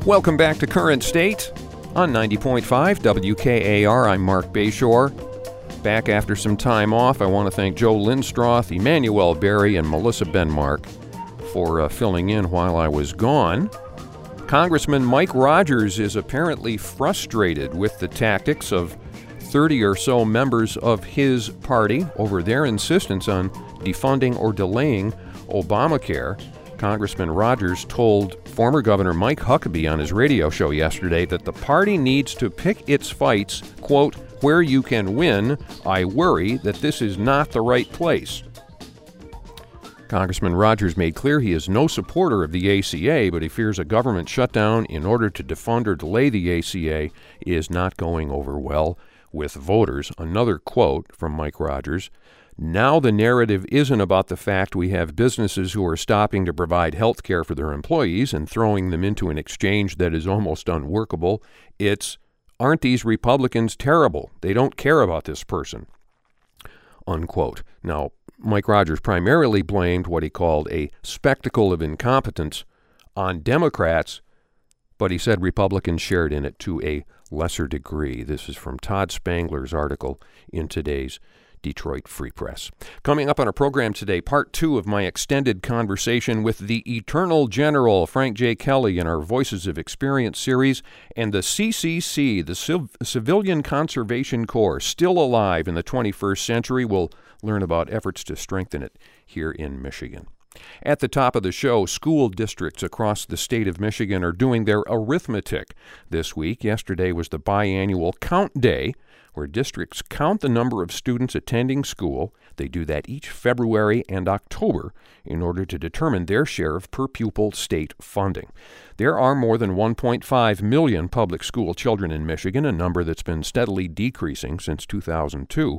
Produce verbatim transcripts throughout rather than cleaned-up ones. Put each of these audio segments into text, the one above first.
Welcome back to Current State on ninety point five W K A R. I'm Mark Bayshore. Back after some time off, I want to thank Joe Lindstroth, Emmanuel Berry, and Melissa Benmark for uh, filling in while I was gone. Congressman Mike Rogers is apparently frustrated with the tactics of thirty or so members of his party over their insistence on defunding or delaying Obamacare. Congressman Rogers told former Governor Mike Huckabee on his radio show yesterday that the party needs to pick its fights, quote, where you can win. I worry that this is not the right place. Congressman Rogers made clear he is no supporter of the A C A, but he fears a government shutdown in order to defund or delay the A C A is not going over well with voters. Another quote from Mike Rogers: now the narrative isn't about the fact we have businesses who are stopping to provide health care for their employees and throwing them into an exchange that is almost unworkable. It's, aren't these Republicans terrible? They don't care about this person, unquote. Now, Mike Rogers primarily blamed what he called a spectacle of incompetence on Democrats, but he said Republicans shared in it to a lesser degree. This is from Todd Spangler's article in today's Detroit Free Press. Coming up on our program today, part two of my extended conversation with the Eternal General, Frank J. Kelly, in our Voices of Experience series, and the C C C, the Civ- Civilian Conservation Corps, still alive in the twenty-first century. We'll learn about efforts to strengthen it here in Michigan. At the top of the show, school districts across the state of Michigan are doing their arithmetic this week. Yesterday was the biannual Count Day, where districts count the number of students attending school. They do that each February and October in order to determine their share of per-pupil state funding. There are more than one point five million public school children in Michigan, a number that's been steadily decreasing since two thousand two.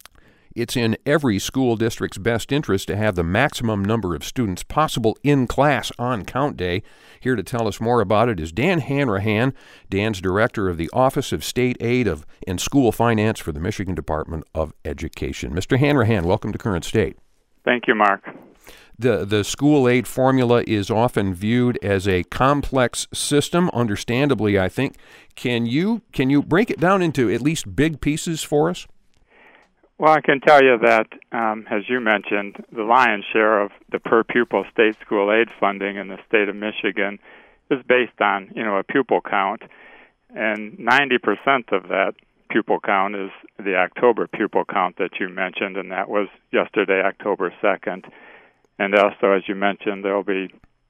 It's in every school district's best interest to have the maximum number of students possible in class on Count Day. Here to tell us more about it is Dan Hanrahan. Dan's director of the Office of State Aid of and School Finance for the Michigan Department of Education. Mister Hanrahan, welcome to Current State. Thank you, Mark. The the school aid formula is often viewed as a complex system, understandably, I think. Can you can you break it down into at least big pieces for us? Well, I can tell you that, um, as you mentioned, the lion's share of the per-pupil state school aid funding in the state of Michigan is based on, you know, a pupil count, and ninety percent of that pupil count is the October pupil count that you mentioned, and that was yesterday, October second. And also, as you mentioned, there will be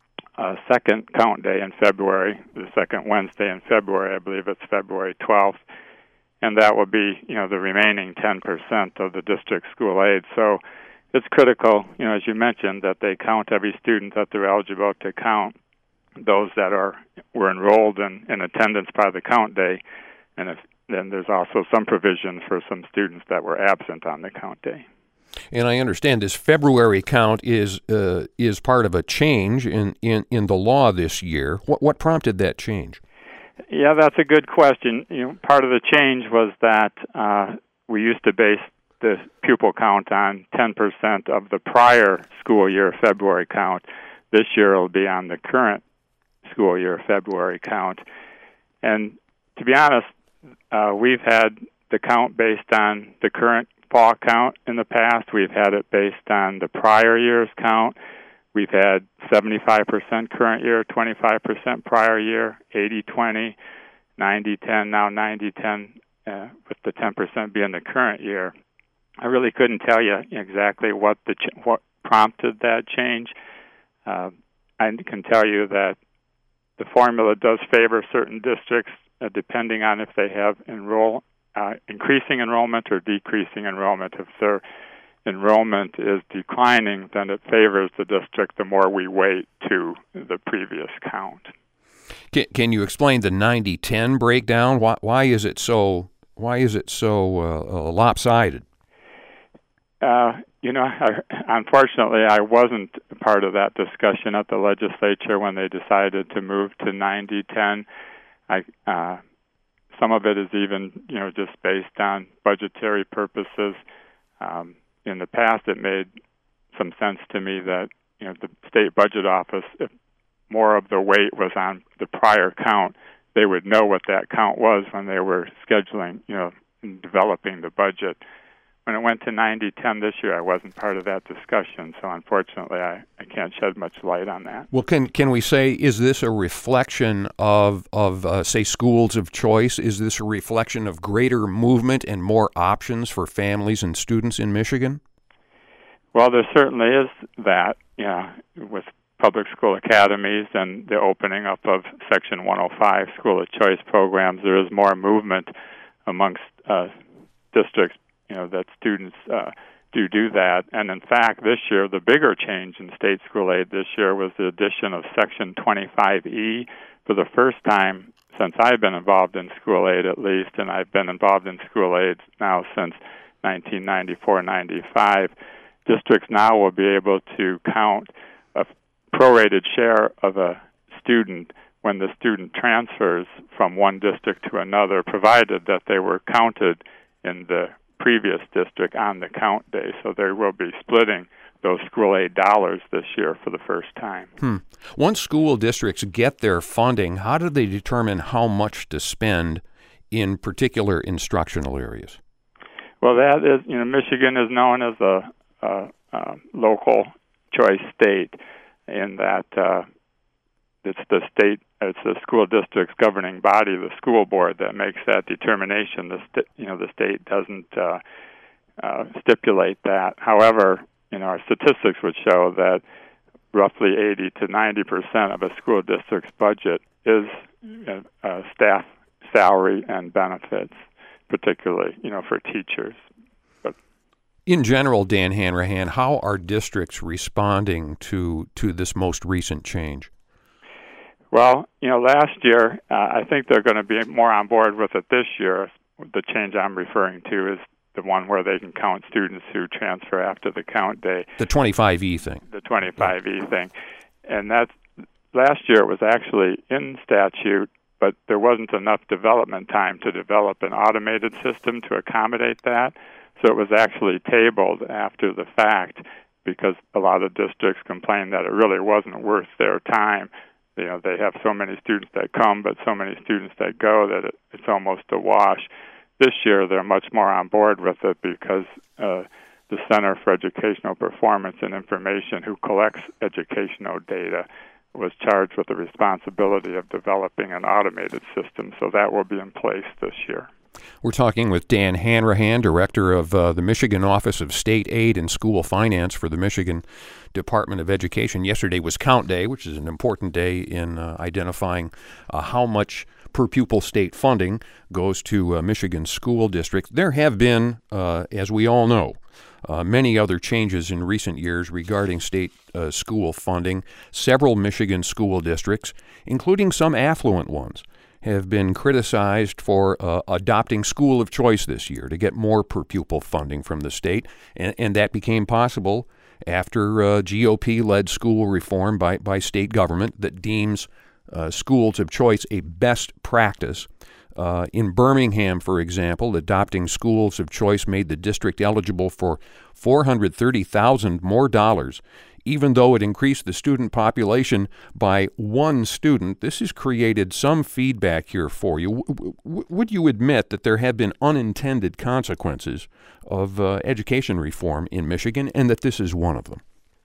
a second count day in February, the second Wednesday in February. I believe it's February twelfth. And that will be, you know, the remaining ten percent of the district school aid. So it's critical, you know, as you mentioned, that they count every student that they're eligible to count, those that are were enrolled in, in attendance by the count day. And if, then there's also some provision for some students that were absent on the count day. And I understand this February count is uh, is part of a change in, in, in the law this year. What what prompted that change? Yeah, that's a good question. You know, part of the change was that uh, we used to base the pupil count on ten percent of the prior school year February count. This year it'll be on the current school year February count. And to be honest, uh, we've had the count based on the current fall count in the past. We've had it based on the prior year's count. We've had seventy-five percent current year, twenty-five percent prior year, eighty twenty, ninety ten, now ninety ten, uh, with the ten percent being the current year. I really couldn't tell you exactly what the ch- what prompted that change. Uh, I can tell you that the formula does favor certain districts, uh, depending on if they have enroll uh, increasing enrollment or decreasing enrollment. If they're enrollment is declining, then it favors the district the more we wait to the previous count. Can, can you explain the ninety ten breakdown? Why, why is it so why is it so uh, lopsided? Uh, you know, I, unfortunately, I wasn't part of that discussion at the legislature when they decided to move to ninety ten. I uh, some of it is even, you know, just based on budgetary purposes. Um, In the past, it made some sense to me that, you know, the state budget office, if more of the weight was on the prior count, they would know what that count was when they were scheduling, you know, and developing the budget. When it went to ninety ten this year, I wasn't part of that discussion, so unfortunately I, I can't shed much light on that. Well, can can we say, is this a reflection of, of uh, say, schools of choice? Is this a reflection of greater movement and more options for families and students in Michigan? Well, there certainly is that, yeah, with public school academies and the opening up of Section one oh five school of choice programs, there is more movement amongst uh, districts, you know, that students uh, do do that. And in fact, this year, the bigger change in state school aid this year was the addition of Section twenty-five E for the first time since I've been involved in school aid, at least, and I've been involved in school aid now since nineteen ninety-four ninety-five. Districts now will be able to count a prorated share of a student when the student transfers from one district to another, provided that they were counted in the previous district on the count day. So they will be splitting those school aid dollars this year for the first time. Hmm. Once school districts get their funding, how do they determine how much to spend in particular instructional areas? Well, that is, you know, Michigan is known as a, a, a local choice state in that uh, it's the state, it's the school district's governing body, the school board, that makes that determination. The st- you know, the state doesn't uh, uh, stipulate that. However, you know, our statistics would show that roughly eighty to ninety percent of a school district's budget is uh, uh, staff salary and benefits, particularly, you know, for teachers. But in general, Dan Hanrahan, how are districts responding to to this most recent change? Well, you know, last year, uh, I think they're going to be more on board with it this year. The change I'm referring to is the one where they can count students who transfer after the count day. The twenty-five E thing. The twenty-five E thing. And that's, last year it was actually in statute, but there wasn't enough development time to develop an automated system to accommodate that. So it was actually tabled after the fact because a lot of districts complained that it really wasn't worth their time. You know, they have so many students that come, but so many students that go that it, it's almost a wash. This year, they're much more on board with it because uh, the Center for Educational Performance and Information, who collects educational data, was charged with the responsibility of developing an automated system. So that will be in place this year. We're talking with Dan Hanrahan, director of uh, the Michigan Office of State Aid and School Finance for the Michigan Department of Education. Yesterday was Count Day, which is an important day in uh, identifying uh, how much per pupil state funding goes to uh, Michigan school districts. There have been, uh, as we all know, uh, many other changes in recent years regarding state uh, school funding. Several Michigan school districts, including some affluent ones, have been criticized for uh, adopting school of choice this year to get more per pupil funding from the state, and, and that became possible after uh, G O P-led school reform by, by state government that deems uh, schools of choice a best practice. Uh, in Birmingham, for example, adopting schools of choice made the district eligible for four hundred thirty thousand dollars more dollars, even though it increased the student population by one student. This has created some feedback here for you. W- w- would you admit that there have been unintended consequences of uh, education reform in Michigan, and that this is one of them?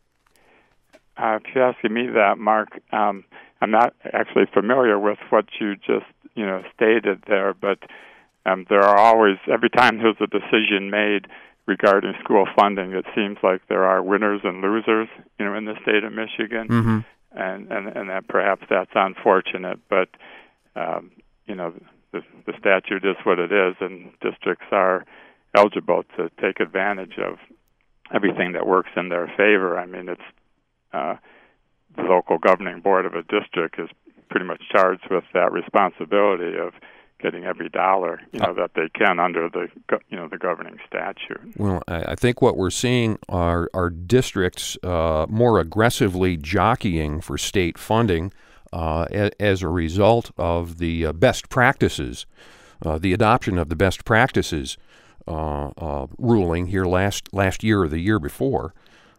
Uh, if you're asking me that, Mark, um, I'm not actually familiar with what you just, you know, stated there, but um, there are always, every time there's a decision made regarding school funding, it seems like there are winners and losers, you know, in the state of Michigan, mm-hmm. and, and and that perhaps that's unfortunate, but um, you know, the, the statute is what it is, and districts are eligible to take advantage of everything that works in their favor. I mean, it's uh, the local governing board of a district is pretty much charged with that responsibility of getting every dollar, you know, that they can under the, you know, the governing statute. Well, I think what we're seeing are are districts uh, more aggressively jockeying for state funding uh, a, as a result of the uh, best practices, uh, the adoption of the best practices uh, uh, ruling here last last year or the year before.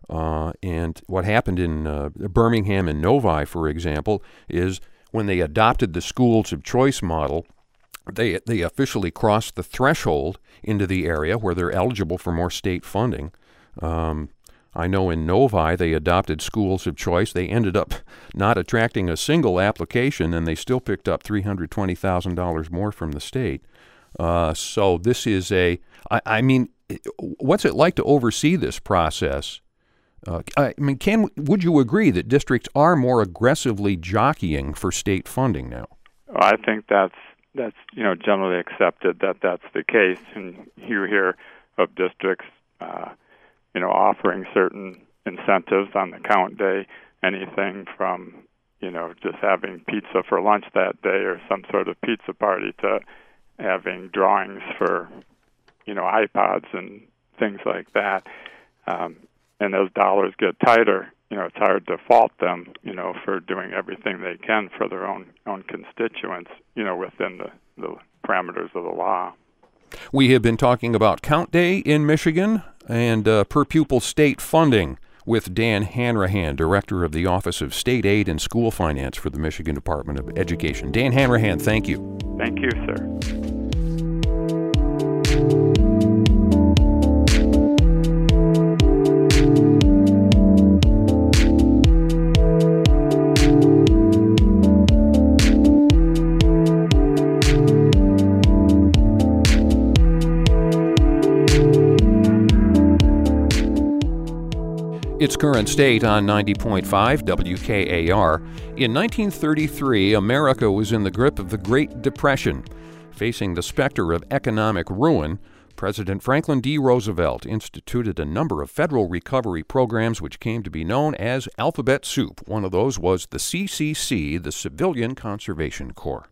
Uh, and what happened in uh, Birmingham and Novi, for example, is when they adopted the schools of choice model, they they officially crossed the threshold into the area where they're eligible for more state funding. Um, I know in Novi they adopted schools of choice. They ended up not attracting a single application, and they still picked up three hundred twenty thousand dollars more from the state. Uh, so this is a, I, I mean, what's it like to oversee this process? Uh, I mean, can would you agree that districts are more aggressively jockeying for state funding now? I think that's that's you know generally accepted that that's the case, and you hear of districts, uh, you know, offering certain incentives on the count day, anything from you know just having pizza for lunch that day or some sort of pizza party to having drawings for you know iPods and things like that. Um, and as dollars get tighter, you know, it's hard to fault them, you know, for doing everything they can for their own own constituents, you know, within the, the parameters of the law. We have been talking about Count Day in Michigan and uh, per pupil state funding with Dan Hanrahan, Director of the Office of State Aid and School Finance for the Michigan Department of Education. Dan Hanrahan, thank you. Thank you, sir. Its current state on ninety point five W K A R. In nineteen thirty-three, America was in the grip of the Great Depression. Facing the specter of economic ruin, President Franklin D. Roosevelt instituted a number of federal recovery programs which came to be known as Alphabet Soup. One of those was the C C C, the Civilian Conservation Corps.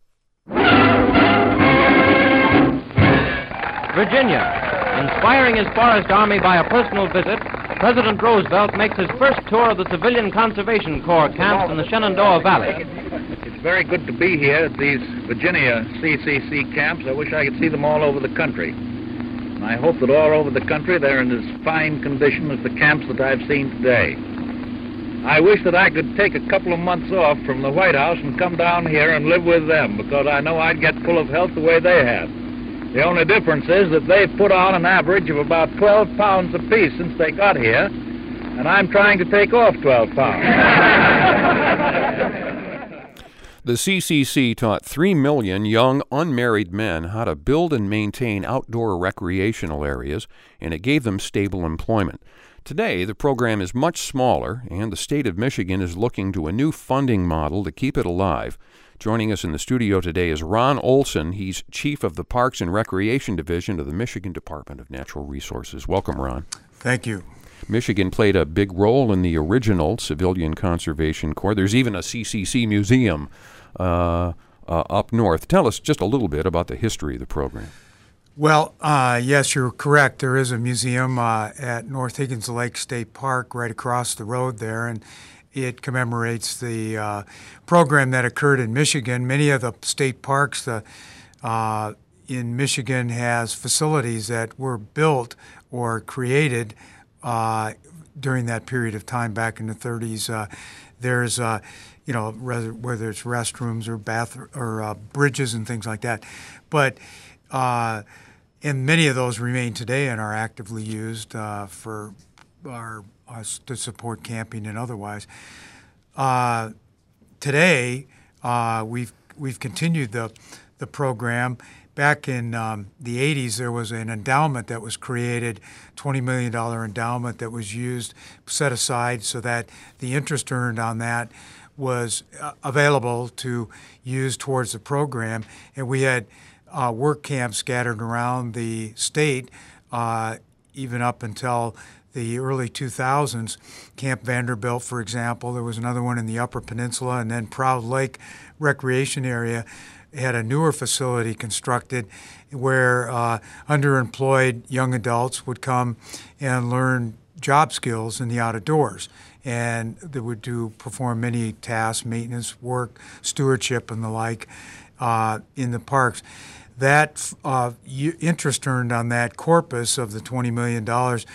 Virginia. Inspiring his forest army by a personal visit, President Roosevelt makes his first tour of the Civilian Conservation Corps camps in the Shenandoah Valley. It's very good to be here at these Virginia C C C camps. I wish I could see them all over the country. And I hope that all over the country they're in as fine condition as the camps that I've seen today. I wish that I could take a couple of months off from the White House and come down here and live with them, because I know I'd get full of health the way they have. The only difference is that they've put on an average of about twelve pounds apiece since they got here, and I'm trying to take off twelve pounds. The C C C taught three million young, unmarried men how to build and maintain outdoor recreational areas, and it gave them stable employment. Today, the program is much smaller, and the state of Michigan is looking to a new funding model to keep it alive. Joining us in the studio today is Ron Olson. He's chief of the Parks and Recreation Division of the Michigan Department of Natural Resources. Welcome, Ron. Thank you. Michigan played a big role in the original Civilian Conservation Corps. There's even a C C C museum uh, uh, up north. Tell us just a little bit about the history of the program. Well, uh, yes, you're correct. There is a museum uh, at North Higgins Lake State Park right across the road there, and it commemorates the uh, program that occurred in Michigan. Many of the state parks uh, uh, in Michigan has facilities that were built or created uh, during that period of time back in the thirties. Uh, there's, uh, you know, res- whether it's restrooms or bath or uh, bridges and things like that, but uh, and many of those remain today and are actively used uh, for our us to support camping and otherwise. Uh, today, uh, we've we've continued the the program. Back in um, the eighties, there was an endowment that was created, twenty million dollars endowment that was used, set aside so that the interest earned on that was uh, available to use towards the program. And we had uh, work camps scattered around the state, uh, even up until the early two thousands. Camp Vanderbilt, for example. There was another one in the Upper Peninsula, and then Proud Lake Recreation Area had a newer facility constructed where uh, underemployed young adults would come and learn job skills in the outdoors. And they would do perform many tasks, maintenance work, stewardship, and the like uh, in the parks. That uh, interest earned on that corpus of the twenty million dollars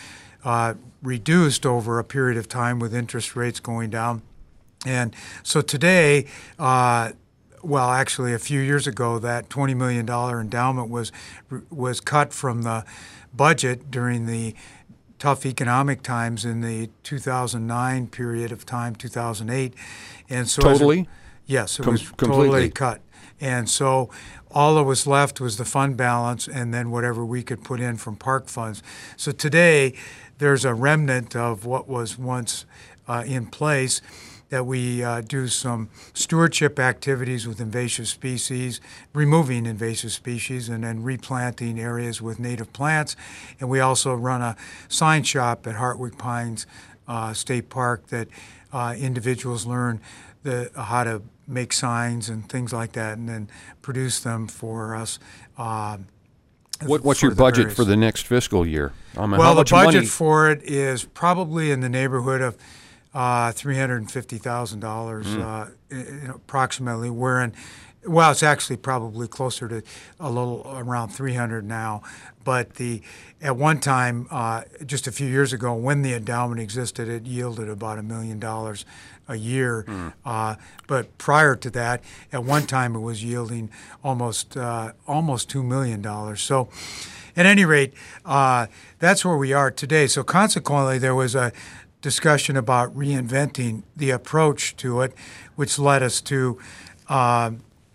uh, reduced over a period of time with interest rates going down. And so today, uh, well, actually a few years ago, that twenty million dollars endowment was was cut from the budget during the tough economic times in the two thousand nine period of time, two thousand eight. And so Totally? As, yes, it Com- was completely. totally cut. And so all that was left was the fund balance and then whatever we could put in from park funds. So today, there's a remnant of what was once uh, in place, that we uh, do some stewardship activities with invasive species, removing invasive species, and then replanting areas with native plants. And we also run a sign shop at Hartwick Pines uh, State Park that uh, individuals learn the, how to make signs and things like that, and then produce them for us. Uh, What, what's for your the budget various- for the next fiscal year? I mean, Well, how the much budget money? for it is probably in the neighborhood of uh, three hundred fifty thousand dollars, Mm. uh, you know, approximately. We're in, well, it's actually probably closer to a little around three hundred now. But the at one time, uh, just a few years ago, when the endowment existed, it yielded about a million dollars a year. Mm. Uh, but prior to that, at one time, it was yielding almost uh, almost two million dollars. So. At any rate, uh, that's where we are today. So consequently, there was a discussion about reinventing the approach to it, which led us to uh,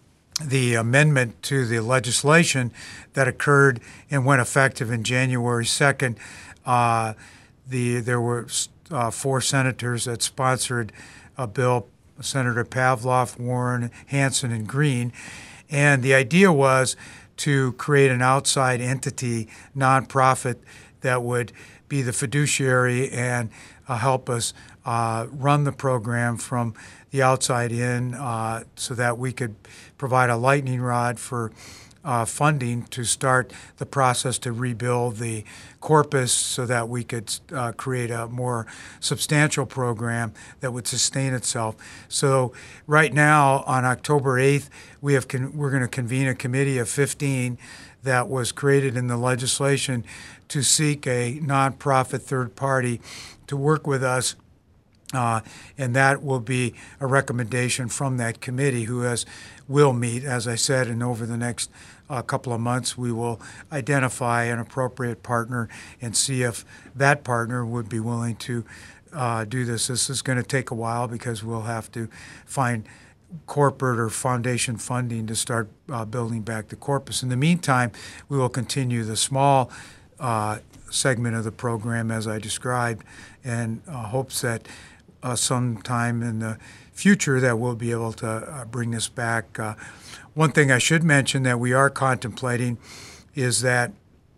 the amendment to the legislation that occurred and went effective in January second. Uh, the there were uh, four senators that sponsored a bill: Senator Pavlov, Warren, Hansen, and Green, and the idea was to create an outside entity, nonprofit, that would be the fiduciary and uh, help us uh, run the program from the outside in, uh, so that we could provide a lightning rod for uh, funding to start the process to rebuild the corpus, so that we could uh, create a more substantial program that would sustain itself. So right now, on October eighth, we have con- we're going to convene a committee of fifteen that was created in the legislation to seek a nonprofit third party to work with us. Uh, and that will be a recommendation from that committee, who has will meet, as I said, and over the next uh, couple of months we will identify an appropriate partner and see if that partner would be willing to uh, do this. This is going to take a while because we'll have to find corporate or foundation funding to start uh, building back the corpus. In the meantime, we will continue the small uh, segment of the program as I described, and uh, hopes that Uh, sometime in the future that we'll be able to uh, bring this back. Uh, one thing I should mention that we are contemplating is that,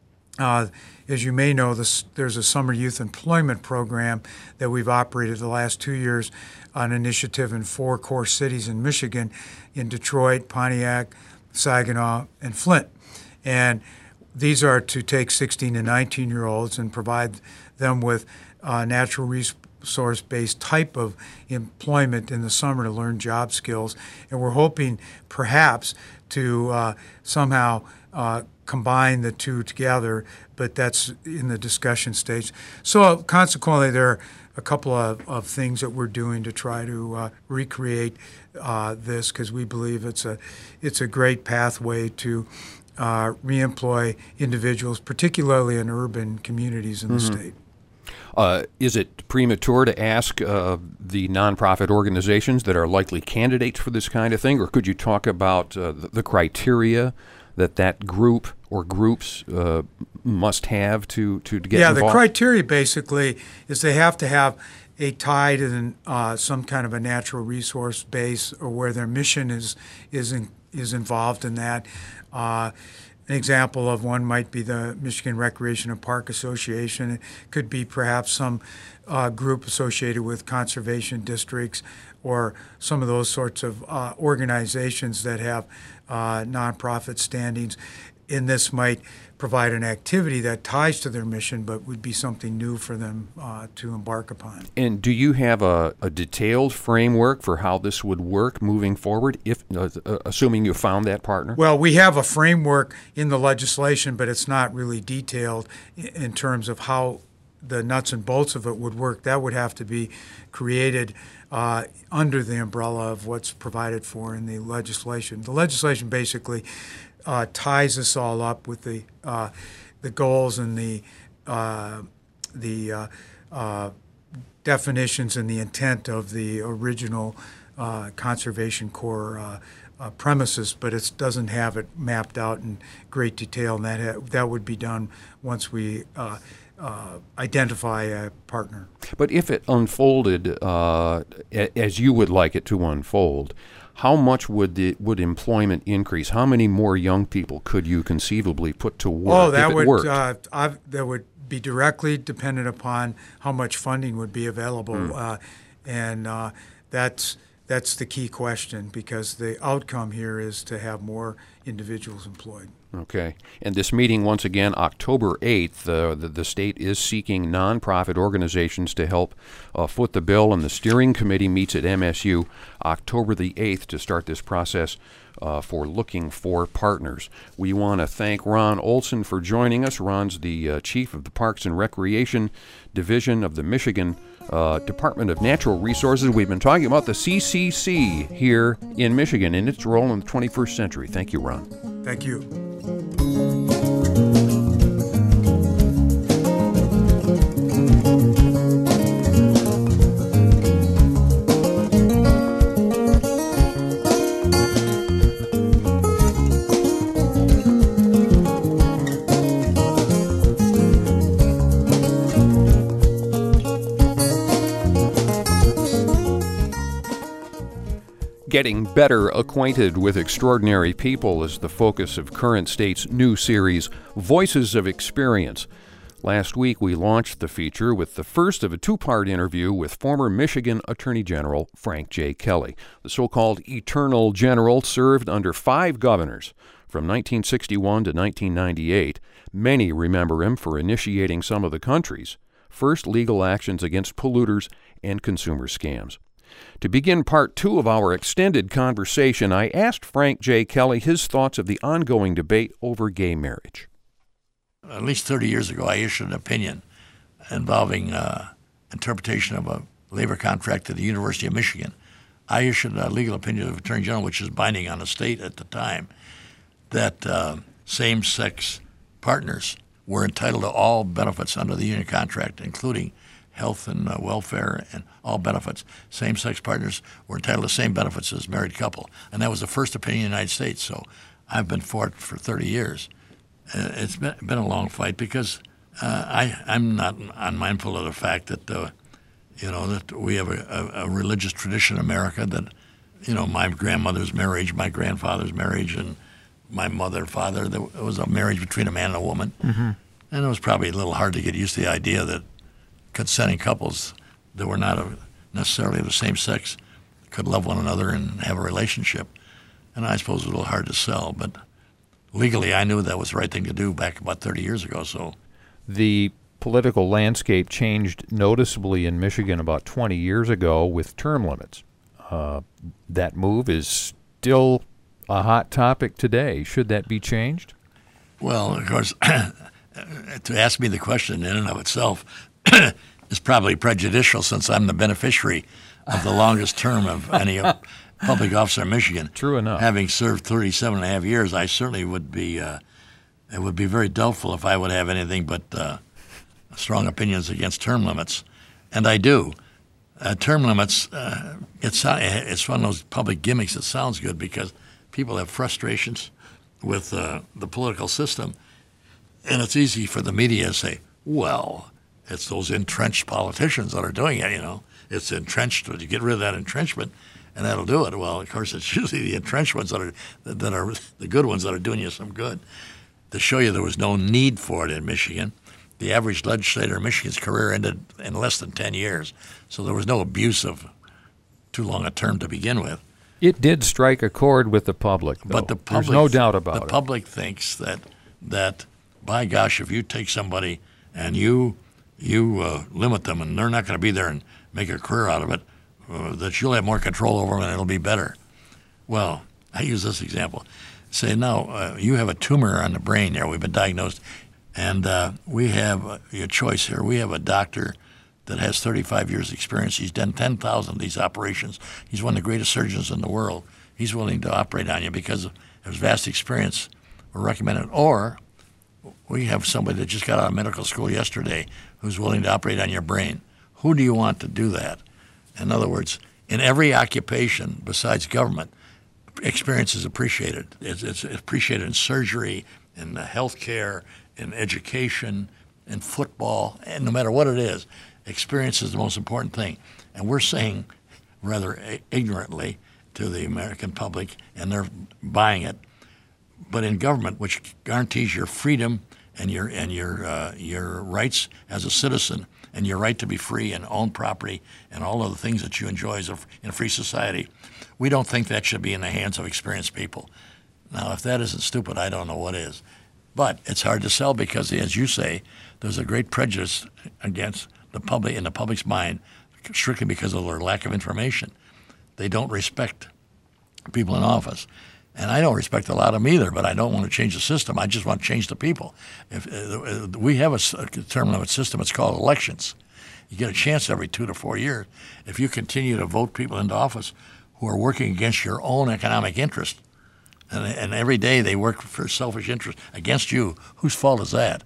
uh, as you may know, this, there's a summer youth employment program that we've operated the last two years on initiative in four core cities in Michigan, in Detroit, Pontiac, Saginaw, and Flint. And these are to take sixteen to nineteen-year-olds and provide them with uh, natural resources source-based type of employment in the summer to learn job skills. And we're hoping perhaps to uh, somehow uh, combine the two together, but that's in the discussion stage. So consequently, there are a couple of, of things that we're doing to try to uh, recreate uh, this, because we believe it's a, it's a great pathway to uh, reemploy individuals, particularly in urban communities in the Mm-hmm. state. Uh, is it premature to ask uh, the nonprofit organizations that are likely candidates for this kind of thing, or could you talk about uh, the, the criteria that that group or groups uh, must have to, to, to get yeah, involved? the criteria basically is they have to have a tie to the, uh, some kind of a natural resource base, or where their mission is is in, is involved in that. Uh, An example of one might be the Michigan Recreation and Park Association. It could be perhaps some uh, group associated with conservation districts, or some of those sorts of uh, organizations that have uh, nonprofit standings. And this might provide an activity that ties to their mission, but would be something new for them uh, to embark upon. And do you have a, a detailed framework for how this would work moving forward, if uh, uh, assuming you found that partner? Well, we have a framework in the legislation, but it's not really detailed in, in terms of how the nuts and bolts of it would work, that would have to be created uh, under the umbrella of what's provided for in the legislation. The legislation basically uh, ties us all up with the uh, the goals and the uh, the uh, uh, definitions and the intent of the original uh, Conservation Corps uh, uh, premises, but it doesn't have it mapped out in great detail, and that ha- that would be done once we uh, uh, identify a partner. But if it unfolded uh, a- as you would like it to unfold, how much would the would employment increase? How many more young people could you conceivably put to work Oh, that if it would worked? uh, I've, that would be directly dependent upon how much funding would be available, Mm. uh, and uh, that's that's the key question, because the outcome here is to have more individuals employed. Okay. And this meeting, once again, October eighth, uh, the, the state is seeking nonprofit organizations to help uh, foot the bill, and the steering committee meets at M S U October the eighth to start this process uh, for looking for partners. We want to thank Ron Olson for joining us. Ron's the uh, chief of the Parks and Recreation Division of the Michigan uh, Department of Natural Resources. We've been talking about the C C C here in Michigan and its role in the twenty-first century. Thank you, Ron. Thank you. Getting better acquainted with extraordinary people is the focus of Current State's new series, Voices of Experience. Last week, we launched the feature with the first of a two-part interview with former Michigan Attorney General Frank J. Kelly. The so-called Eternal General served under five governors from nineteen sixty-one to nineteen ninety-eight. Many remember him for initiating some of the country's first legal actions against polluters and consumer scams. To begin part two of our extended conversation, I asked Frank J. Kelly his thoughts of the ongoing debate over gay marriage. At least thirty years ago, I issued an opinion involving uh, interpretation of a labor contract at the University of Michigan. I issued a legal opinion of Attorney General, which is binding on the state at the time, that uh, same-sex partners were entitled to all benefits under the union contract, including health and uh, welfare and all benefits. Same-sex partners were entitled to the same benefits as married couple. And that was the first opinion in the United States. So I've been for it for thirty years. Uh, it's been, been a long fight because uh, I, I'm not unmindful of the fact that, uh, you know, that we have a, a, a religious tradition in America that, you know, my grandmother's marriage, my grandfather's marriage, and my mother, father, there was a marriage between a man and a woman. Mm-hmm. And it was probably a little hard to get used to the idea that consenting couples that were not a, necessarily of the same sex could love one another and have a relationship. And I suppose it was a little hard to sell, but legally I knew that was the right thing to do back about thirty years ago. So the political landscape changed noticeably in Michigan about twenty years ago with term limits. Uh, that move is still a hot topic today. Should that be changed? Well, of course, to ask me the question in and of itself is probably prejudicial, since I'm the beneficiary of the longest term of any public officer in Michigan. True enough. Having served thirty-seven and a half years, I certainly would be, uh, it would be very doubtful if I would have anything but uh, strong opinions against term limits. And I do. Uh, term limits, uh, it's, it's one of those public gimmicks that sounds good because people have frustrations with uh, the political system. And it's easy for the media to say, well, it's those entrenched politicians that are doing it, you know. It's entrenched. You get rid of that entrenchment, and that'll do it. Well, of course, it's usually the entrenched ones that are that are the good ones that are doing you some good. To show you there was no need for it in Michigan, the average legislator in Michigan's career ended in less than ten years. So there was no abuse of too long a term to begin with. It did strike a chord with the public, though. But the public, There's no doubt about the it. The public thinks that, that, by gosh, if you take somebody and you you uh, limit them and they're not going to be there and make a career out of it, uh, that you'll have more control over them and it'll be better. Well, I use this example. Say, now, uh, you have a tumor on the brain there. We've been diagnosed. And uh, we have a, a choice here. We have a doctor that has thirty-five years experience. He's done ten thousand of these operations. He's one of the greatest surgeons in the world. He's willing to operate on you because of his vast experience. We're recommended. Or we have somebody that just got out of medical school yesterday who's willing to operate on your brain. Who do you want to do that? In other words, in every occupation besides government, experience is appreciated. It's, it's appreciated in surgery, in health care, in education, in football, and no matter what it is, experience is the most important thing. And we're saying rather ignorantly to the American public, and they're buying it. But in government, which guarantees your freedom and your and your uh, your rights as a citizen, and your right to be free and own property and all of the things that you enjoy as a, in a free society, we don't think that should be in the hands of experienced people. Now, if that isn't stupid, I don't know what is. But it's hard to sell because, as you say, there's a great prejudice against the public in the public's mind strictly because of their lack of information. They don't respect people in office. And I don't respect a lot of them either, but I don't want to change the system. I just want to change the people. If uh, we have a, a term limit system, it's called elections. You get a chance every two to four years. If you continue to vote people into office who are working against your own economic interest, and, and every day they work for selfish interest against you, whose fault is that?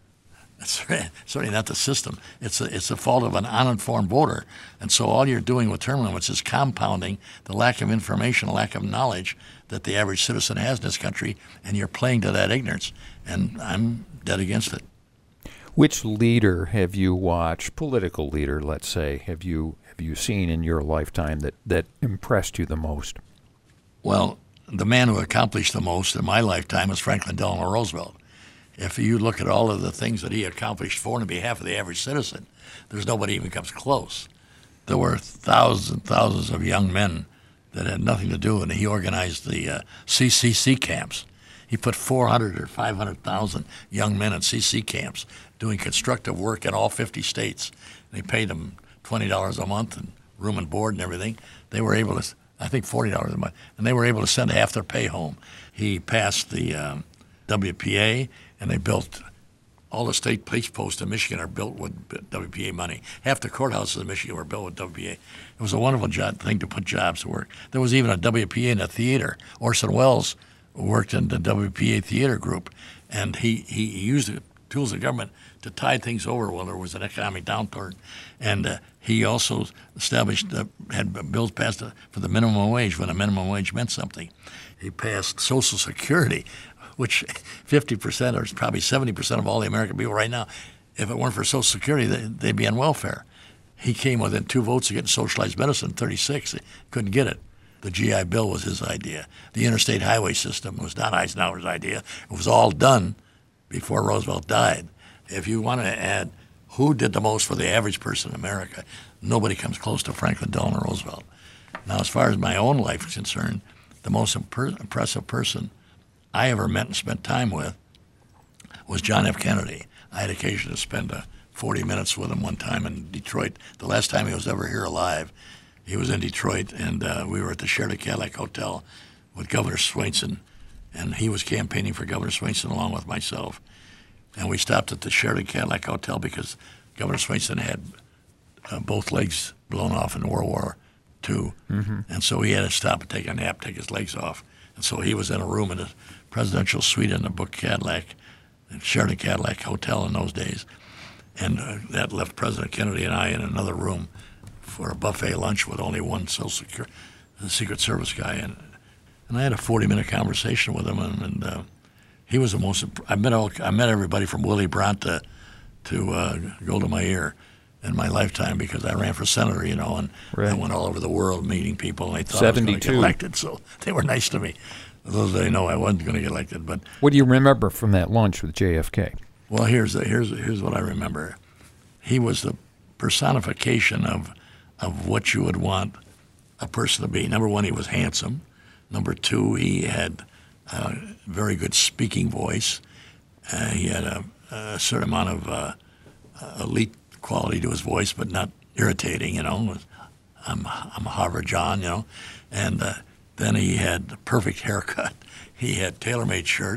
It's certainly not the system. It's a, it's the fault of an uninformed voter. And so all you're doing with term limits is compounding the lack of information, lack of knowledge that the average citizen has in this country, and you're playing to that ignorance. And I'm dead against it. Which leader have you watched, political leader, let's say, have you have you seen in your lifetime that, that impressed you the most? Well, the man who accomplished the most in my lifetime was Franklin Delano Roosevelt. If you look at all of the things that he accomplished for and on behalf of the average citizen, there's nobody even comes close. There were thousands and thousands of young men that had nothing to do, and he organized the uh, C C C camps. He put four hundred or five hundred thousand young men in C C camps doing constructive work in all fifty states. And he paid them twenty dollars a month and room and board and everything. They were able to, I think forty dollars a month, and they were able to send half their pay home. He passed the um, W P A, and they built all the state police posts in Michigan are built with W P A money. Half the courthouses in Michigan were built with W P A. It was a wonderful job, thing to put jobs to work. There was even a W P A in a theater. Orson Welles worked in the W P A theater group, and he, he used the tools of government to tide things over when there was an economic downturn. And uh, he also established, uh, had bills passed uh, for the minimum wage when a minimum wage meant something. He passed Social Security, which fifty percent or probably seventy percent of all the American people right now, if it weren't for Social Security, they'd be on welfare. He came within two votes of getting socialized medicine in thirty-six. He couldn't get it. The G I Bill was his idea. The interstate highway system was not Eisenhower's idea. It was all done before Roosevelt died. If you want to add who did the most for the average person in America, nobody comes close to Franklin Delano Roosevelt. Now, as far as my own life is concerned, the most imp- impressive person I ever met and spent time with was John F. Kennedy. I had occasion to spend uh, forty minutes with him one time in Detroit. The last time he was ever here alive, he was in Detroit, and uh, we were at the Sheraton Cadillac Hotel with Governor Swainson, and he was campaigning for Governor Swainson along with myself. And we stopped at the Sheraton Cadillac Hotel because Governor Swainson had uh, both legs blown off in World War Two, mm-hmm. and so he had to stop and take a nap, take his legs off. And so he was in a room in a presidential suite in the Book Cadillac, Sheraton Cadillac Hotel in those days. And uh, that left President Kennedy and I in another room for a buffet lunch with only one Social Security, the Secret Service guy. And and I had a forty-minute conversation with him, and, and uh, he was the most. I met all, I met everybody from Willy Brandt to, to uh, Golda Meir in my lifetime because I ran for senator, you know, and right. I went all over the world meeting people, and they thought seventy-two. I was going to get elected, so they were nice to me. Those they know I wasn't going to get elected. But what do you remember from that lunch with J F K? Well, here's the, here's here's what I remember. He was the personification of of what you would want a person to be. Number one, he was handsome. Number two, he had a very good speaking voice. Uh, he had a, a certain amount of uh, elite quality to his voice, but not irritating, you know. I'm I'm Harvard John, you know. And uh, then he had the perfect haircut. He had tailor-made shirt,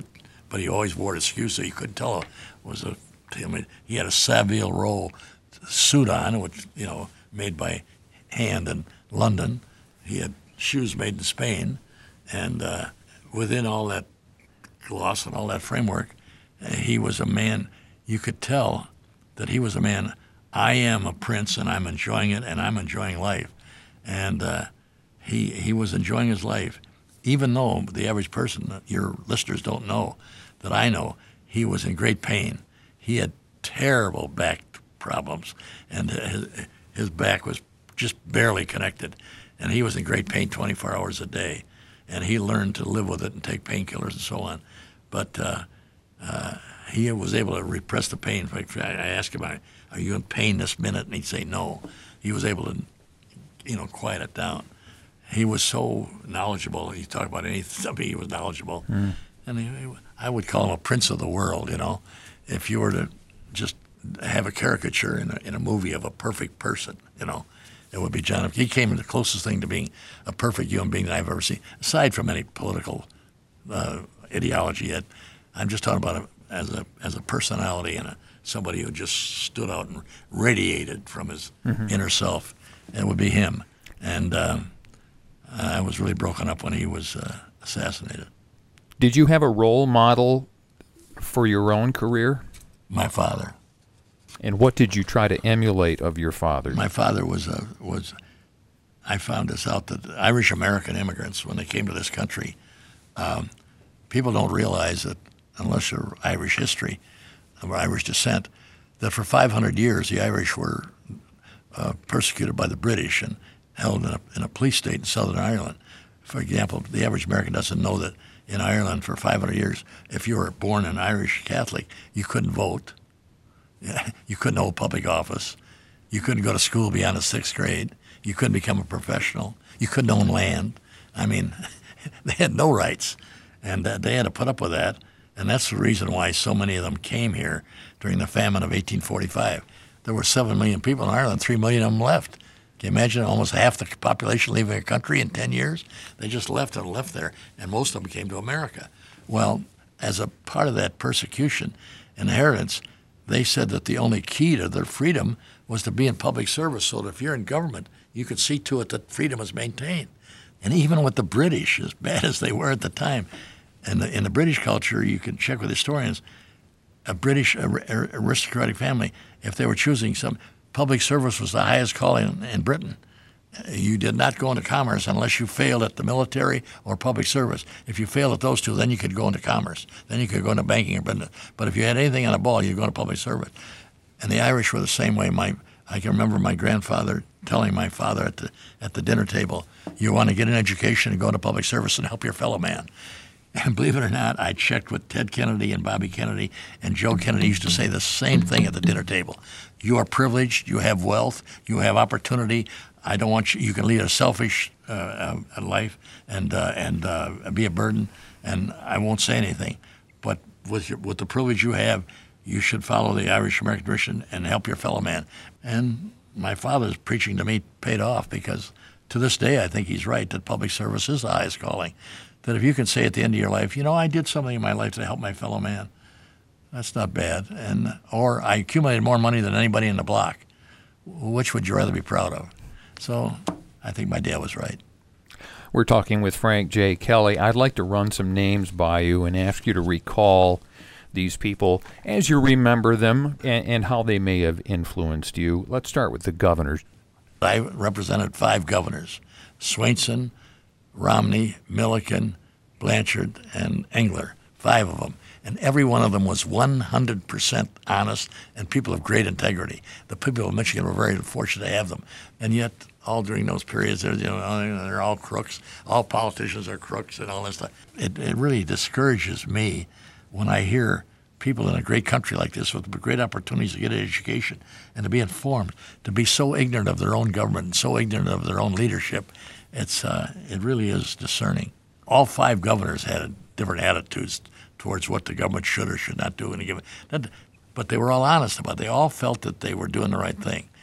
but he always wore an excuse, so you couldn't tell it was a. I mean, he had a Savile Row suit on, which you know made by hand in London. He had shoes made in Spain, and uh, within all that gloss and all that framework, uh, he was a man. You could tell that he was a man. I am a prince, and I'm enjoying it, and I'm enjoying life, and uh, he he was enjoying his life, even though the average person, your listeners don't know, that I know, he was in great pain. He had terrible back problems, and his, his back was just barely connected, and he was in great pain twenty-four hours a day, and he learned to live with it and take painkillers and so on. But uh, uh, he was able to repress the pain. I asked him, "Are you in pain this minute?" And he'd say no. He was able to, you know, quiet it down. He was so knowledgeable. He talked about anything. He was knowledgeable, mm. and he, I would call him a prince of the world. You know, if you were to just have a caricature in a, in a movie of a perfect person, you know, it would be John F. He came the closest thing to being a perfect human being that I've ever seen, aside from any political uh, ideology. Yet, I'm just talking about him as a as a personality and a, somebody who just stood out and radiated from his mm-hmm. inner self. It would be him. And um, I was really broken up when he was uh, assassinated. Did you have a role model for your own career? My father. And what did you try to emulate of your father? My father was a, was. I found this out that Irish American immigrants, when they came to this country, um, people don't realize that unless you're Irish history, or Irish descent, that for five hundred years the Irish were uh, persecuted by the British and held in a, in a police state in Southern Ireland. For example, the average American doesn't know that in Ireland for five hundred years, if you were born an Irish Catholic, you couldn't vote. You couldn't hold public office. You couldn't go to school beyond the sixth grade. You couldn't become a professional. You couldn't own land. I mean, they had no rights, and uh, they had to put up with that. And that's the reason why so many of them came here during the famine of eighteen forty-five. There were seven million people in Ireland, three million of them left. Can you imagine almost half the population leaving a country in ten years? They just left and left there, and most of them came to America. Well, as a part of that persecution, inheritance, they said that the only key to their freedom was to be in public service, so that if you're in government, you could see to it that freedom is maintained. And even with the British, as bad as they were at the time, and in the British culture, you can check with historians, a British aristocratic family, if they were choosing some, public service was the highest calling in Britain. You did not go into commerce unless you failed at the military or public service. If you failed at those two, then you could go into commerce. Then you could go into banking or business. But if you had anything on a ball, you'd go into public service. And the Irish were the same way. My, I can remember my grandfather telling my father at the at the dinner table, "You want to get an education and go into public service and help your fellow man." And believe it or not, I checked with Ted Kennedy and Bobby Kennedy, and Joe Kennedy used to say the same thing at the dinner table. You are privileged. You have wealth. You have opportunity. I don't want you. You can lead a selfish uh, uh, life and uh, and uh, be a burden, and I won't say anything. But with your, with the privilege you have, you should follow the Irish American tradition and help your fellow man. And my father's preaching to me paid off, because to this day I think he's right that public service is the highest calling. That if you can say at the end of your life, you know, I did something in my life to help my fellow man, that's not bad. And or I accumulated more money than anybody in the block. Which would you rather be proud of? So I think my dad was right. We're talking with Frank J. Kelly. I'd like to run some names by you and ask you to recall these people as you remember them and, and how they may have influenced you. Let's start with the governors. I represented five governors: Swainson, Romney, Milliken, Blanchard, and Engler, five of them. And every one of them was one hundred percent honest and people of great integrity. The people of Michigan were very fortunate to have them. And yet, all during those periods, they're, you know, they're all crooks. All politicians are crooks and all this stuff. It, it really discourages me when I hear people in a great country like this with great opportunities to get an education and to be informed, to be so ignorant of their own government and so ignorant of their own leadership. It's uh, it really is discerning. All five governors had different attitudes towards what the government should or should not do in a given. But they were all honest about it. They all felt that they were doing the right thing.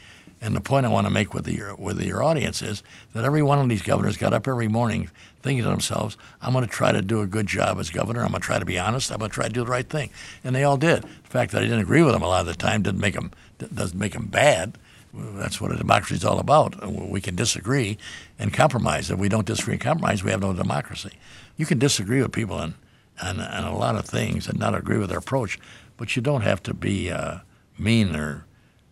And the point I want to make with your with your audience is that every one of these governors got up every morning thinking to themselves, I'm going to try to do a good job as governor. I'm going to try to be honest. I'm going to try to do the right thing. And they all did. The fact that I didn't agree with them a lot of the time didn't make them, doesn't make them bad. That's what a democracy is all about. We can disagree and compromise. If we don't disagree and compromise, we have no democracy. You can disagree with people on, on, on a lot of things and not agree with their approach, but you don't have to be uh, mean or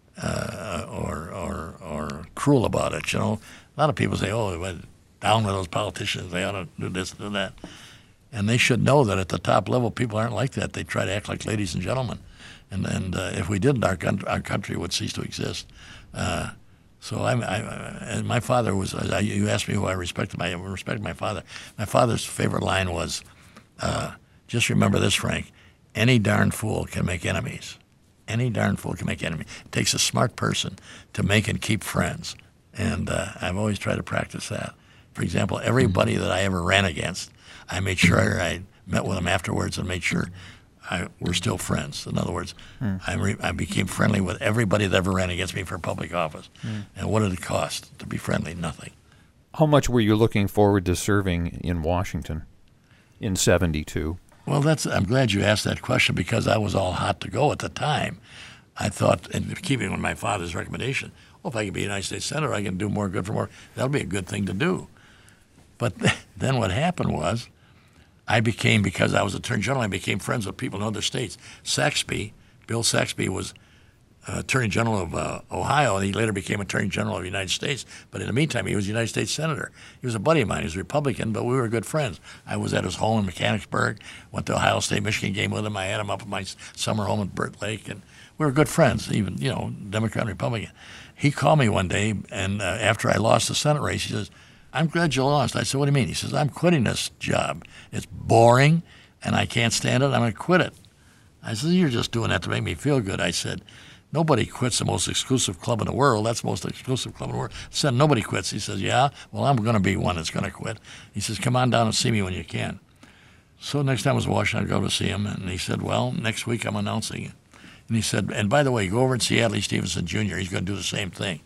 Uh, or, or or cruel about it. You know, a lot of people say, "Oh, down with those politicians. They ought to do this, do that," and they should know that at the top level, people aren't like that. They try to act like ladies and gentlemen, and and uh, if we didn't, our our country would cease to exist. Uh, so I, I, and my father was. I, you asked me who I respected. My, I respected my father. My father's favorite line was, uh, "Just remember this, Frank. Any darn fool can make enemies." Any darn fool can make enemies. It takes a smart person to make and keep friends. And uh, I've always tried to practice that. For example, everybody that I ever ran against, I made sure I met with them afterwards and made sure I, we're still friends. In other words, mm. I, re, I became friendly with everybody that ever ran against me for public office. Mm. And what did it cost to be friendly? Nothing. How much were you looking forward to serving in Washington in seventy-two? Well, that's. I'm glad you asked that question because I was all hot to go at the time. I thought, in keeping with my father's recommendation, well, if I could be a United States Senator, I can do more good for more. That would be a good thing to do. But then what happened was I became, because I was Attorney General, I became friends with people in other states. Saxby, Bill Saxby was uh, Attorney General of uh, Ohio, and he later became Attorney General of the United States. But in the meantime, he was a United States Senator. He was a buddy of mine. He was a Republican, but we were good friends. I was at his home in Mechanicsburg, went to Ohio State, Michigan game with him. I had him up at my summer home at Burt Lake, and we were good friends, even, you know, Democrat and Republican. He called me one day, and uh, after I lost the Senate race, he says, I'm glad you lost. I said, what do you mean? He says, I'm quitting this job. It's boring, and I can't stand it. I'm going to quit it. I said, you're just doing that to make me feel good. I said, nobody quits the most exclusive club in the world. That's the most exclusive club in the world. I said, nobody quits. He says, yeah, well, I'm going to be one that's going to quit. He says, come on down and see me when you can. So next time I was in Washington, I'd go to see him, and he said, well, next week I'm announcing it. And he said, and by the way, go over and see Adlai Stevenson Junior He's going to do the same thing.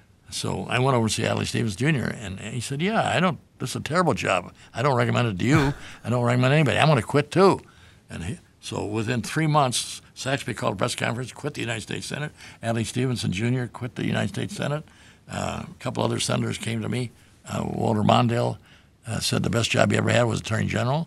So I went over to see Adlai Stevenson Junior, and he said, yeah, I don't, this is a terrible job. I don't recommend it to you. I don't recommend anybody. I'm going to quit too. And he, so within three months, Saxby called a press conference, quit the United States Senate. Adlai Stevenson Junior quit the United States Senate. Uh, a couple other senators came to me. Uh, Walter Mondale uh, said the best job he ever had was Attorney General.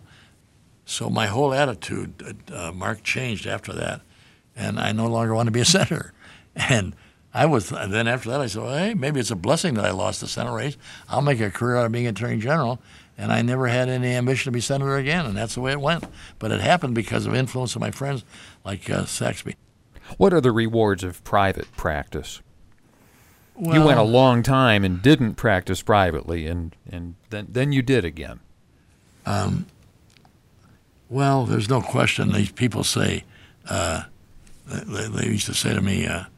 So my whole attitude, uh, Mark, changed after that, and I no longer want to be a senator. And I was and then after that I said, well, hey, maybe it's a blessing that I lost the Senate race. I'll make a career out of being Attorney General, and I never had any ambition to be senator again, and that's the way it went. But it happened because of influence of my friends like uh, Saxby. What are the rewards of private practice? Well, you went a long time and didn't practice privately, and, and then then you did again. Um, well, there's no question. These people say, uh, they, they used to say to me, uh,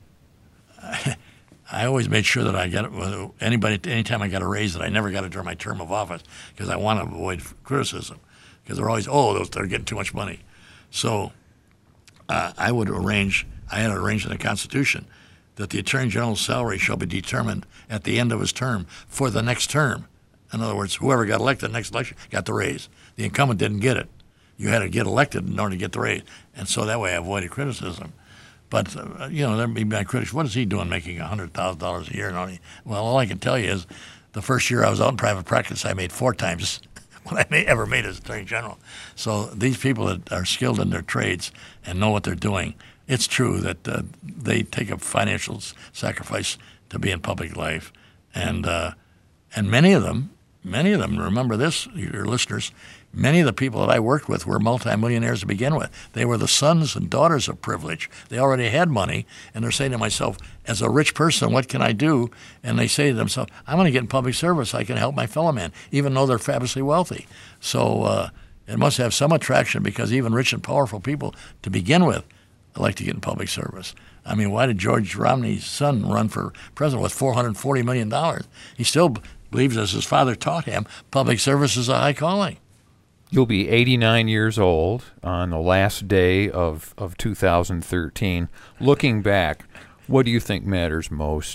I always made sure that I got it, anybody, anytime I got a raise, that I never got it during my term of office because I want to avoid criticism. Because they're always, oh, those, they're getting too much money. So uh, I would arrange, I had arranged in the Constitution that the Attorney General's salary shall be determined at the end of his term for the next term. In other words, whoever got elected the next election got the raise. The incumbent didn't get it. You had to get elected in order to get the raise. And so that way I avoided criticism. But, uh, you know, there may be my critics, what is he doing making one hundred thousand dollars a year? And all he, well, all I can tell you is the first year I was out in private practice, I made four times what I may, ever made as Attorney General. So these people that are skilled in their trades and know what they're doing, it's true that uh, they take a financial sacrifice to be in public life. And, uh, and many of them, many of them, remember this, your listeners, many of the people that I worked with were multimillionaires to begin with. They were the sons and daughters of privilege. They already had money, and they're saying to myself, as a rich person, what can I do? And they say to themselves, I'm going to get in public service. I can help my fellow man, even though they're fabulously wealthy. So uh, it must have some attraction because even rich and powerful people, to begin with, like to get in public service. I mean, why did George Romney's son run for president with four hundred forty million dollars? He still believes, as his father taught him, public service is a high calling. You'll be eighty-nine years old on the last day of, of two thousand thirteen. Looking back, what do you think matters most?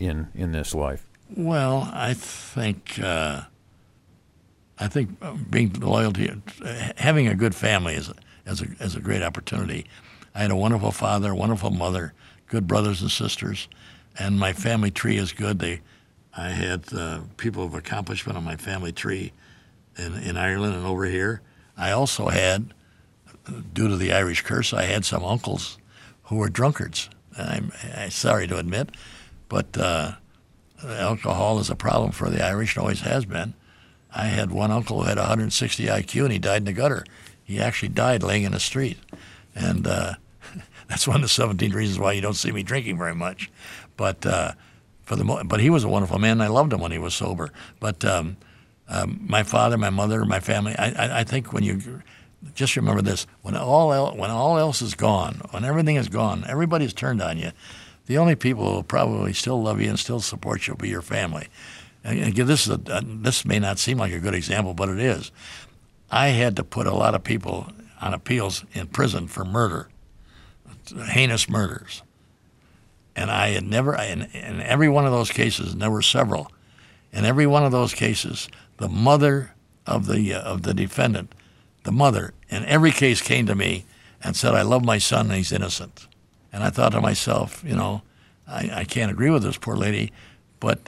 in, in this life? Well, I think uh, I think being loyal to having a good family is is a, is a great opportunity. I had a wonderful father, a wonderful mother, good brothers and sisters, and my family tree is good. They, I had uh, people of accomplishment on my family tree in, in Ireland and over here. I also had, due to the Irish curse, I had some uncles who were drunkards. I'm, I'm sorry to admit, but uh, alcohol is a problem for the Irish and always has been. I had one uncle who had one hundred sixty I Q and he died in the gutter. He actually died laying in the street. And uh, that's one of the seventeen reasons why you don't see me drinking very much. But uh, for the mo- but he was a wonderful man, and I loved him when he was sober. But um, um, my father, my mother, my family, I, I, I think when you just remember this, when all el- when all else is gone, when everything is gone, everybody's turned on you, the only people who will probably still love you and still support you will be your family. And again, this, is a, uh, this may not seem like a good example, but it is. I had to put a lot of people on appeals in prison for murder, heinous murders. And I had never, in, in every one of those cases, and there were several, in every one of those cases, the mother of the uh, of the defendant, the mother, in every case came to me and said, I love my son and he's innocent. And I thought to myself, you know, I, I can't agree with this poor lady, but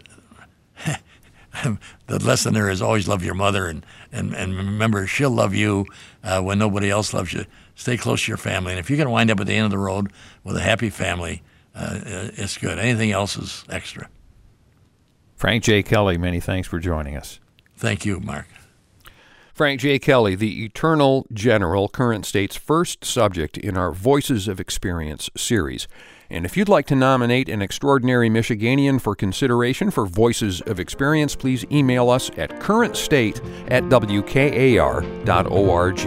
the lesson there is always love your mother, and, and, and remember, she'll love you uh, when nobody else loves you. Stay close to your family. And if you can wind up at the end of the road with a happy family, uh, it's good. Anything else is extra. Frank J. Kelly, many thanks for joining us. Thank you, Mark. Frank J. Kelly, the Eternal General, current state's first subject in our Voices of Experience series. And if you'd like to nominate an extraordinary Michiganian for consideration for Voices of Experience, please email us at currentstate at w k a r dot org.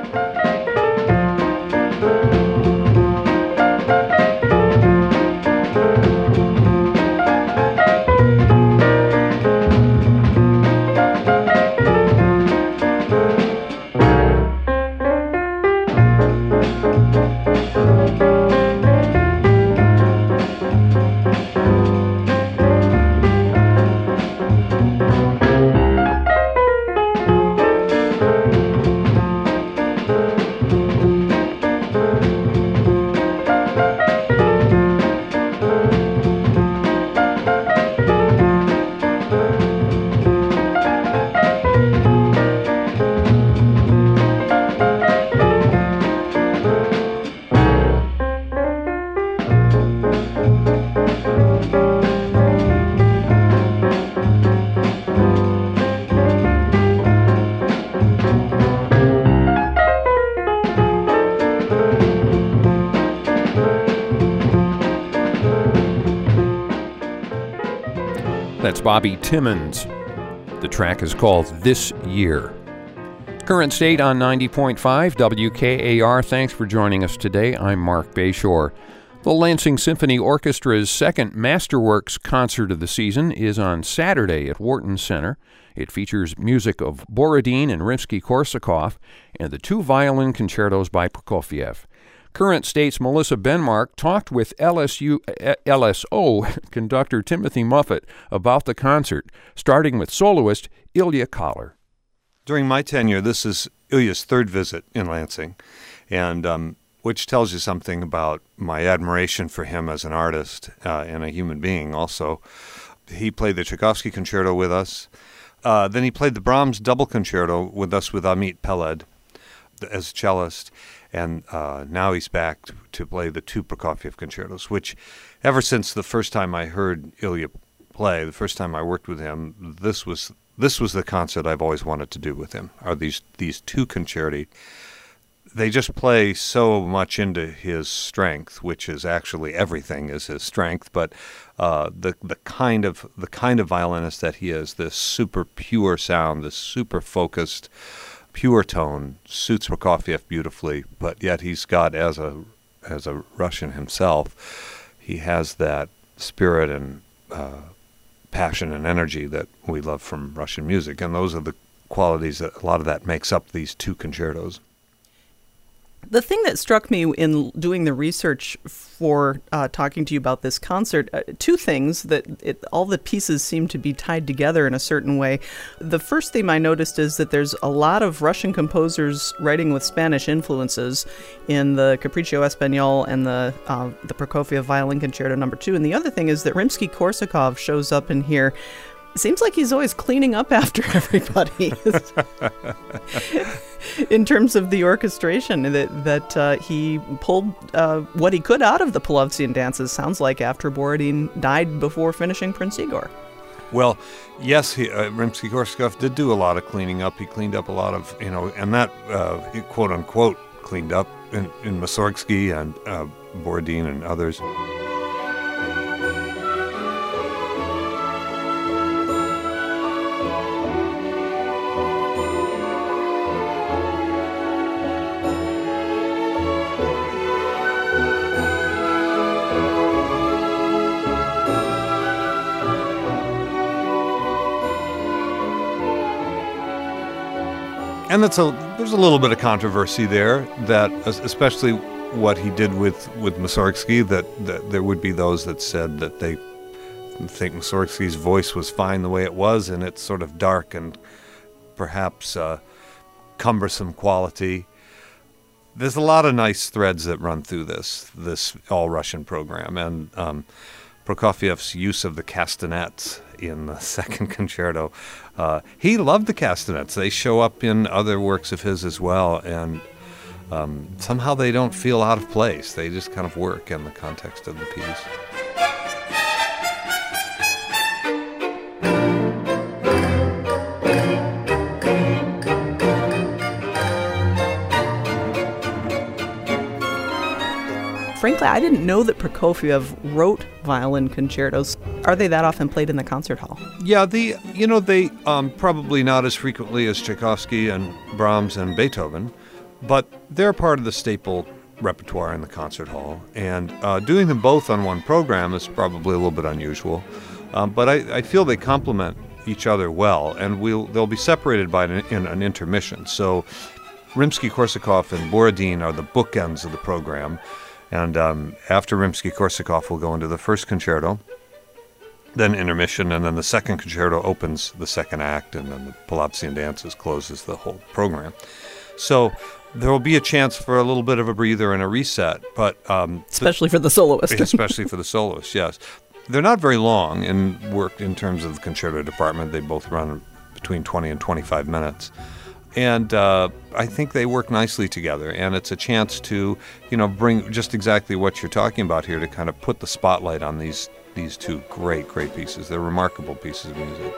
That's Bobby Timmons. The track is called This Year. Current State on ninety point five W K A R. Thanks for joining us today. I'm Mark Bayshore. The Lansing Symphony Orchestra's second Masterworks concert of the season is on Saturday at Wharton Center. It features music of Borodin and Rimsky-Korsakov and the two violin concertos by Prokofiev. Current State's Melissa Benmark talked with L S U, L S O conductor Timothy Muffet about the concert, starting with soloist Ilya Kahler. During my tenure, this is Ilya's third visit in Lansing, and um, which tells you something about my admiration for him as an artist uh, and a human being also. He played the Tchaikovsky Concerto with us. Uh, then he played the Brahms Double Concerto with us with Amit Peled as cellist. And uh, now he's back to, to play the two Prokofiev concertos, which ever since the first time I heard Ilya play, the first time I worked with him, this was this was the concert I've always wanted to do with him, are these, these two concerti. They just play so much into his strength, which is actually everything is his strength, but uh, the the kind of the kind of violinist that he is, this super pure sound, this super focused pure tone suits Prokofiev beautifully, but yet he's got, as a as a Russian himself, he has that spirit and uh, passion and energy that we love from Russian music, and those are the qualities that a lot of that makes up these two concertos. The thing that struck me in doing the research for uh, talking to you about this concert, uh, two things, that it, all the pieces seem to be tied together in a certain way. The first thing I noticed is that there's a lot of Russian composers writing with Spanish influences in the Capriccio Espagnol and the uh, the Prokofiev Violin Concerto number two. And the other thing is that Rimsky-Korsakov shows up in here. It seems like he's always cleaning up after everybody. In terms of the orchestration, that that uh, he pulled uh, what he could out of the Polovtsian dances, sounds like, after Borodin died before finishing Prince Igor. Well, yes, he, uh, Rimsky-Korsakov did do a lot of cleaning up. He cleaned up a lot of, you know, and that, uh, quote-unquote, cleaned up in, in Mussorgsky and uh, Borodin and others. And that's a, there's a little bit of controversy there, that especially what he did with, with Mussorgsky, that, that there would be those that said that they think Mussorgsky's voice was fine the way it was, and its sort of dark and perhaps uh, cumbersome quality. There's a lot of nice threads that run through this, this all-Russian program, and um, Prokofiev's use of the castanets in the second concerto. Uh, he loved the castanets. They show up in other works of his as well, and um, somehow they don't feel out of place. They just kind of work in the context of the piece. Frankly, I didn't know that Prokofiev wrote violin concertos. Are they that often played in the concert hall? Yeah, the you know, they um, probably not as frequently as Tchaikovsky and Brahms and Beethoven, but they're part of the staple repertoire in the concert hall. And uh, doing them both on one program is probably a little bit unusual, um, but I, I feel they complement each other well, and we'll they'll be separated by an, in an intermission. So Rimsky-Korsakov and Borodin are the bookends of the program. And um, after Rimsky-Korsakov, we'll go into the first concerto, then intermission, and then the second concerto opens the second act, and then the Polovtsian dances closes the whole program. So there will be a chance for a little bit of a breather and a reset, but um, especially th- for the soloist. especially for the soloist, yes. They're not very long in work in terms of the concerto department. They both run between twenty and twenty-five minutes. And uh, I think they work nicely together, and it's a chance to, you know, bring just exactly what you're talking about here, to kind of put the spotlight on these these two great, great pieces. They're remarkable pieces of music.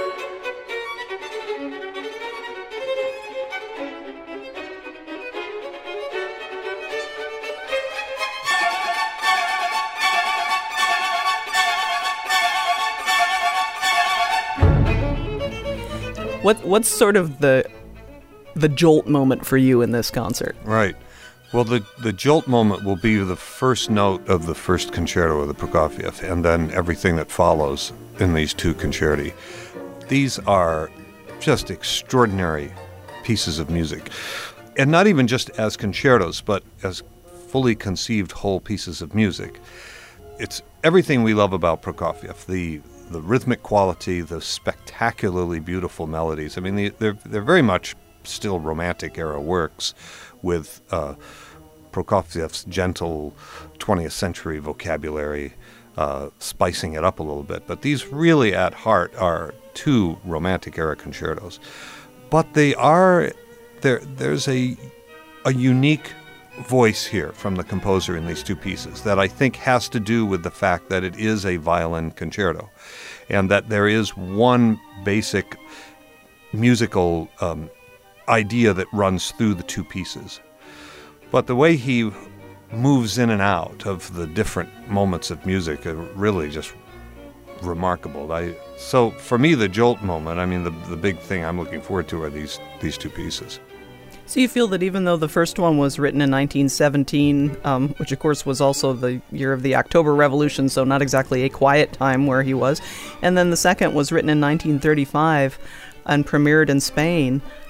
What what's sort of the the jolt moment for you in this concert? Right. Well, the, the jolt moment will be the first note of the first concerto of the Prokofiev, and then everything that follows in these two concerti. These are just extraordinary pieces of music, and not even just as concertos, but as fully conceived whole pieces of music. It's everything we love about Prokofiev, the the rhythmic quality, the spectacularly beautiful melodies. I mean, they, they're they're very much still Romantic era works, with uh, Prokofiev's gentle twentieth century vocabulary, uh, spicing it up a little bit. But these really at heart are two Romantic era concertos. But they are, there. there's a a unique voice here from the composer in these two pieces that I think has to do with the fact that it is a violin concerto, and that there is one basic musical um, idea that runs through the two pieces. But the way he moves in and out of the different moments of music are really just remarkable. I so for me, the jolt moment, I mean, the the big thing I'm looking forward to are these these two pieces. So you feel that even though the first one was written in nineteen seventeen, um, which of course was also the year of the October Revolution, so not exactly a quiet time where he was, and then the second was written in nineteen thirty-five and premiered in Spain,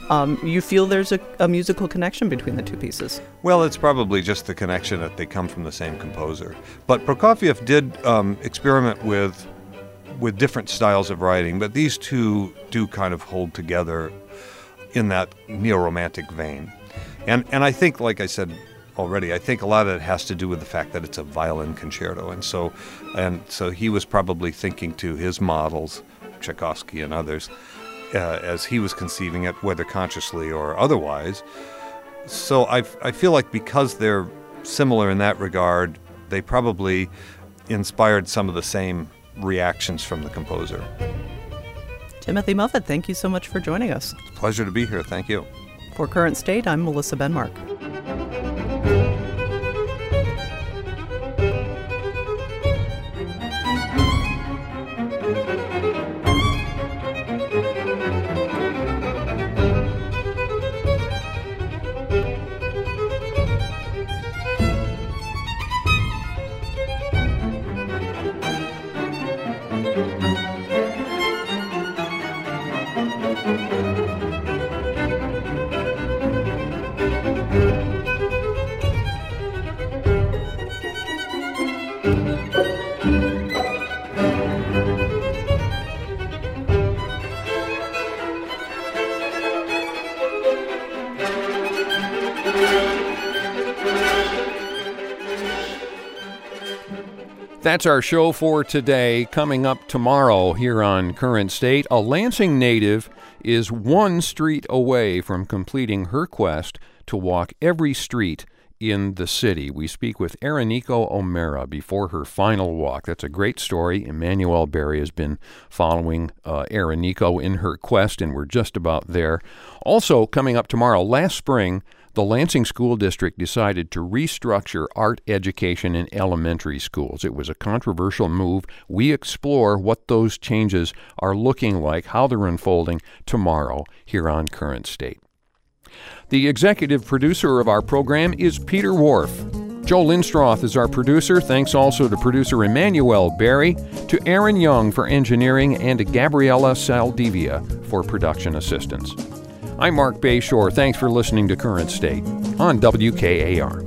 Um, you feel there's a, a musical connection between the two pieces? Well, it's probably just the connection that they come from the same composer. But Prokofiev did um, experiment with with different styles of writing, but these two do kind of hold together in that neo-romantic vein. And and I think, like I said already, I think a lot of it has to do with the fact that it's a violin concerto, and so and so he was probably thinking to his models, Tchaikovsky and others, uh, as he was conceiving it, whether consciously or otherwise. So I I feel like because they're similar in that regard, they probably inspired some of the same reactions from the composer. Timothy Muffet, thank you so much for joining us. It's a pleasure to be here. Thank you. For Current State, I'm Melissa Benmark. That's our show for today. Coming up tomorrow here on Current State, a Lansing native is one street away from completing her quest to walk every street in the city. We speak with Ereniko O'Mara before her final walk. That's a great story. Emmanuel Berry has been following uh, Ereniko in her quest, and we're just about there. Also, coming up tomorrow, last spring, the Lansing School District decided to restructure art education in elementary schools. It was a controversial move. We explore what those changes are looking like, how they're unfolding tomorrow here on Current State. The executive producer of our program is Peter Wharf. Joe Lindstroth is our producer. Thanks also to producer Emmanuel Berry, to Aaron Young for engineering, and to Gabriella Saldivia for production assistance. I'm Mark Bayshore. Thanks for listening to Current State on W K A R.